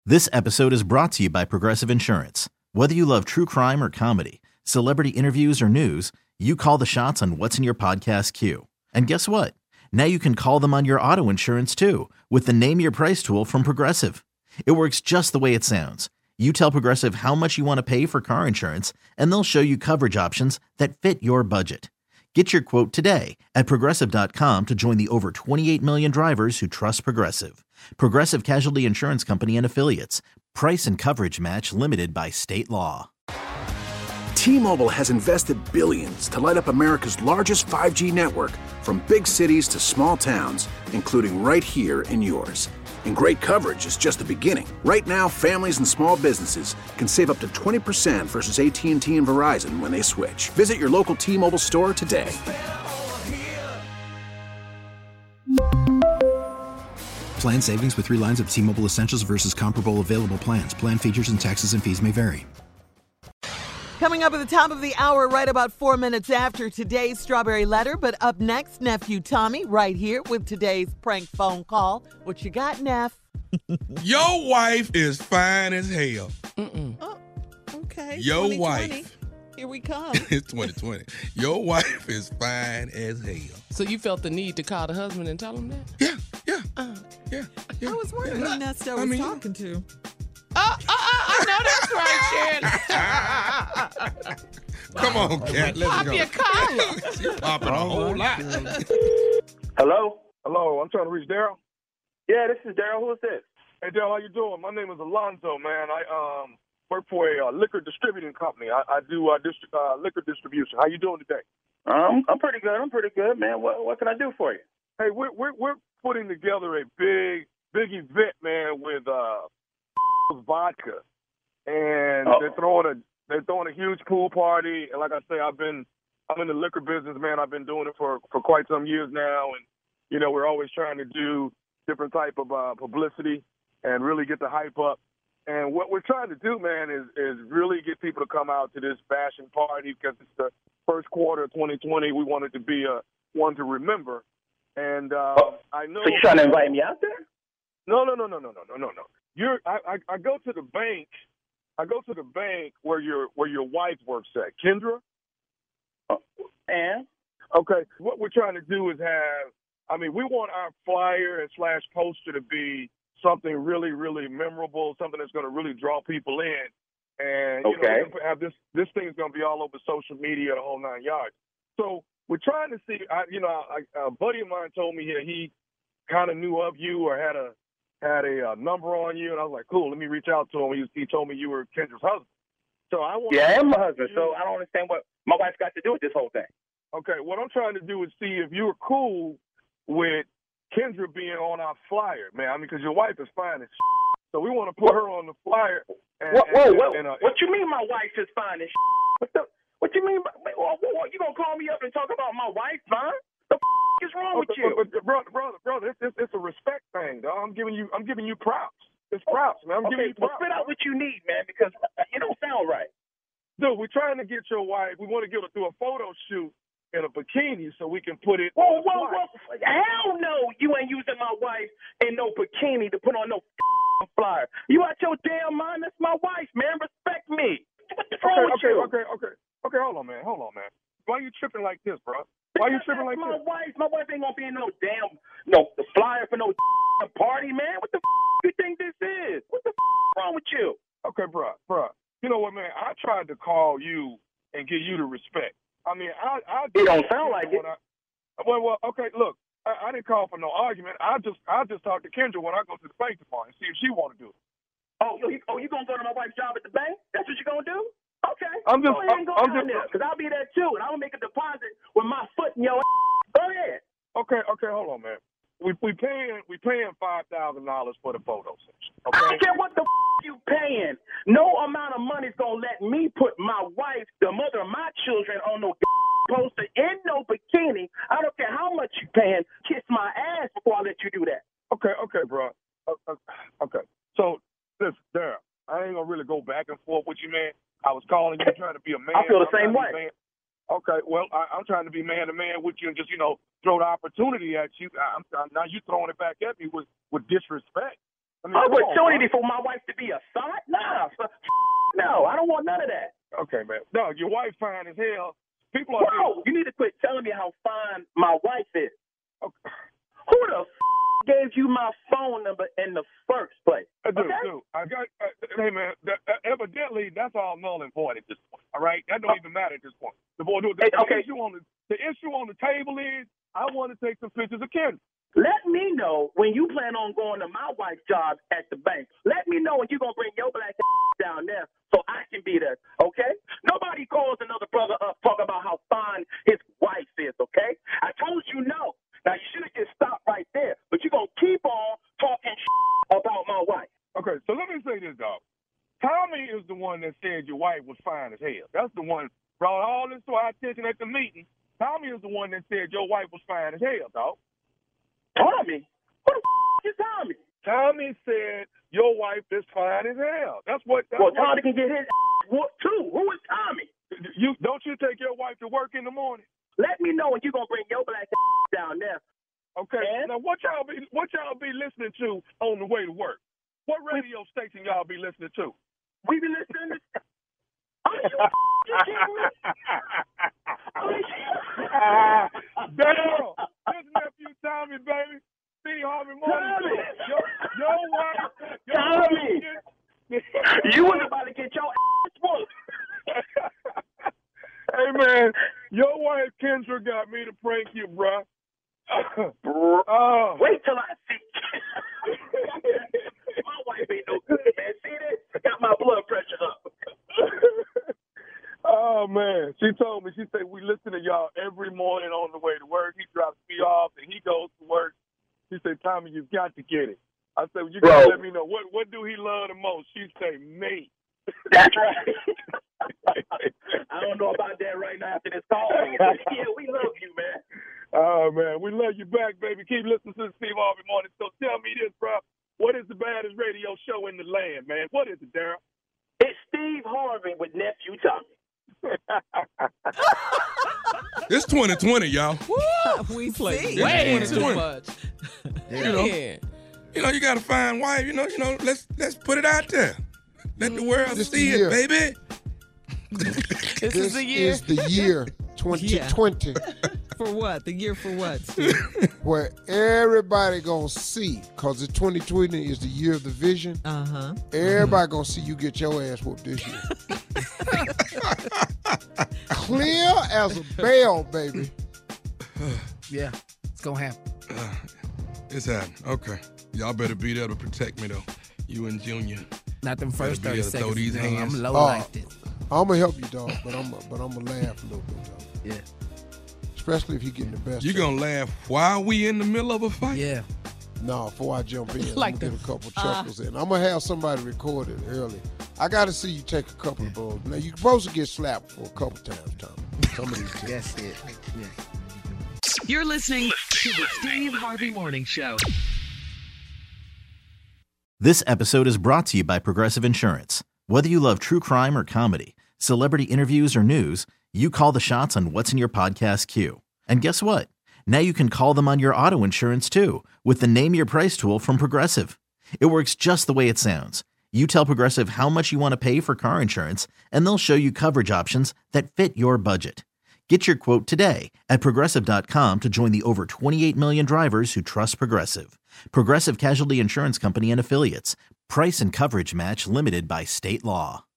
This episode is brought to you by Progressive Insurance. Whether you love true crime or comedy, celebrity interviews or news, you call the shots on what's in your podcast queue. And guess what? Now you can call them on your auto insurance too with the Name Your Price tool from Progressive. It works just the way it sounds. You tell Progressive how much you want to pay for car insurance, and they'll show you coverage options that fit your budget. Get your quote today at Progressive.com to join the over 28 million drivers who trust Progressive. Progressive Casualty Insurance Company and Affiliates. Price and coverage match limited by state law. T-Mobile has invested billions to light up America's largest 5G network, from big cities to small towns, including right here in yours. And great coverage is just the beginning. Right now, families and small businesses can save up to 20% versus AT&T and Verizon when they switch. Visit your local T-Mobile store today. Plan savings with 3 lines of T-Mobile Essentials versus comparable available plans. Plan features and taxes and fees may vary. Coming up at the top of the hour, right about 4 minutes after today's Strawberry Letter. But up next, Nephew Tommy, right here with today's prank phone call. What you got, Neff? Your wife is fine as hell. Oh, okay. Your 2020. wife. Here we come. It's 2020. Your wife is fine as hell. So you felt the need to call the husband and tell him that? Yeah. I was wondering who Nesta was talking to. I know that's right, Shirley. Come on, Cat. Let's Pop go. your collar. She's popping a whole lot. Hello? Hello, I'm trying to reach Daryl. Yeah, this is Daryl. Who is this? Hey, Daryl, how you doing? My name is Alonzo, man. I work for a liquor distributing company. I do liquor distribution. How you doing today? I'm pretty good. Man. What can I do for you? Hey, we're putting together a big event, man, with vodka, and they're throwing a huge pool party. And like I say, I'm in the liquor business, man. I've been doing it for quite some years now, and we're always trying to do different type of publicity and really get the hype up. And what we're trying to do, man, is really get people to come out to this fashion party because it's the first quarter of 2020. We want it to be one to remember. And I know. So you're trying to invite me out there? No. I go to the bank. I go to the bank where your wife works at, Kendra. And? Okay. What we're trying to do is we want our flyer and / poster to be something really, really memorable, something that's going to really draw people in. And have this thing is going to be all over social media, the whole 9 yards. So we're trying to see. A buddy of mine told me he kind of knew of you or had a number on you, and I was like, cool. Let me reach out to him. He told me you were Kendra's husband. So I am my husband. So I don't understand what my wife's got to do with this whole thing. Okay, what I'm trying to do is see if you were cool with Kendra being on our flyer, man. Because your wife is fine as shit. So we want to put her on the flyer. What you mean my wife is fine as shit? What you mean? You gonna call me up and talk about my wife, huh? The is wrong with you, brother? It's a respect thing, dog. I'm giving you props. It's props, man. I'm giving you props. Spit out what you need, man, because you don't sound right. Dude, we're trying to get your wife. We want to get her through a photo shoot in a bikini so we can put it. Whoa! Hell no! You ain't using my wife in no bikini to put on no flyer. You out your damn mind? That's my wife, man. Respect me. What's wrong with you? Okay, hold on, man. Why are you tripping like this, bro? Why are you tripping like my this? My wife ain't gonna be in no flyer for no party, man. What the you think this is? What the wrong with you? Okay, bro. You know what, man? I tried to call you and give you the respect. I it don't sound like it. Okay, look. I didn't call for no argument. I just talked to Kendra when I go to the bank tomorrow and see if she want to do it. You gonna go to my wife's job at the bank? That's what you gonna do? Okay. I'm just because I'll be there too, and I'll make a deposit with my foot in your ass. Go ahead. Okay, hold on, man. We paying $5,000 for the photo session. Okay? I don't care what the you paying. No amount of money's gonna let me put my wife, the mother of my children, on no poster in no bikini. I don't care how much you paying. Kiss my ass before I let you do that. Okay, bro. Okay. So listen, Daryl, I ain't gonna really go back and forth with you, man. I was calling you trying to be a man. I feel the same way. Okay, well, I'm trying to be man to man with you and just, throw the opportunity at you. Now you throwing it back at me with disrespect. Opportunity for my wife to be a sot? Nah, no, I don't want none of that. Okay, man. No, your wife fine as hell. People are. Bro, you need to quit telling me how fine my wife is. Okay. Who the gave you my phone number in the first place? Dude, I got. Hey, man. Evidently, that's all null and void at this point. All right, that don't even matter at this point. The issue on the table is I want to take some pictures of Kendra. Let me know when you plan on going to my wife's job at the bank. Let me know when you're going to bring your black down there so I can be there, okay? Nobody calls another brother up talking about how fine his wife is, okay? I told you no. Now, you should have just stopped right there, but you're going to keep on talking about my wife. Okay, so let me say this, dog. Tommy is the one that said your wife was fine as hell. That's the one brought all this to our attention at the meeting. Tommy is the one that said your wife was fine as hell, dog. Tommy? Who the is Tommy? Tommy said your wife is fine as hell. Tommy can get his whooped too. Who is Tommy? Don't you take your wife to work in the morning? Let me know when you're gonna bring your black down there. Okay. And? Now what y'all be listening to on the way to work? What radio station y'all be listening to? We be listening to. Are you kidding me? Daryl, this nephew Tommy, baby. Steve Harvey Morning. Your wife. Tommy. You was about to get your ass whooped. Hey, man, your wife Kendra got me to prank you, bruh. Wait till I see. My wife ain't no good, man. See this? Got my blood pressure up. Oh, man. She told me, she said, we listen to y'all every morning on the way to work. He drops me off and he goes to work. She said, Tommy, you've got to get it. I said, well, you got to let me know. What do he love the most? She said, me. That's right. I don't know about that right now after this call. Yeah, we love you, man. Oh, man. We love you back, baby. Keep listening to the Steve Harvey Morning. So tell me this, bro. What is the baddest radio show in the land, man? What is it, Daryl? It's Steve Harvey with nephew Tommy. It's 2020, y'all. We play way too much. You know, you got to find wife. You know. Let's put it out there. Let the world see it, baby. This is the year. Is the year 2020. For what? The year for what? Where everybody gonna see, cause the 2020 is the year of the vision. Everybody gonna see you get your ass whooped this year. Clear as a bell, baby. Yeah, it's gonna happen. It's happening. Okay, y'all better be there to protect me though. You and Junior. Not them first 30 seconds. Throw these hands. I'm low like this. I'm gonna help you, dog, but I'm gonna laugh a little bit, dog. Yeah. Especially if he getting the best. You gonna laugh while we in the middle of a fight? Yeah. No, before I jump in, Like I'm gonna get a couple chuckles in. I'm gonna have somebody record it early. I gotta see you take a couple of blows. Now you're supposed to get slapped for a couple times, Tom. Some of these times. That's it. Yeah. You're listening to the Steve Harvey Morning Show. This episode is brought to you by Progressive Insurance. Whether you love true crime or comedy, celebrity interviews or news, you call the shots on what's in your podcast queue. And guess what? Now you can call them on your auto insurance too with the Name Your Price tool from Progressive. It works just the way it sounds. You tell Progressive how much you want to pay for car insurance, and they'll show you coverage options that fit your budget. Get your quote today at Progressive.com to join the over 28 million drivers who trust Progressive. Progressive Casualty Insurance Company and Affiliates. Price and coverage match limited by state law.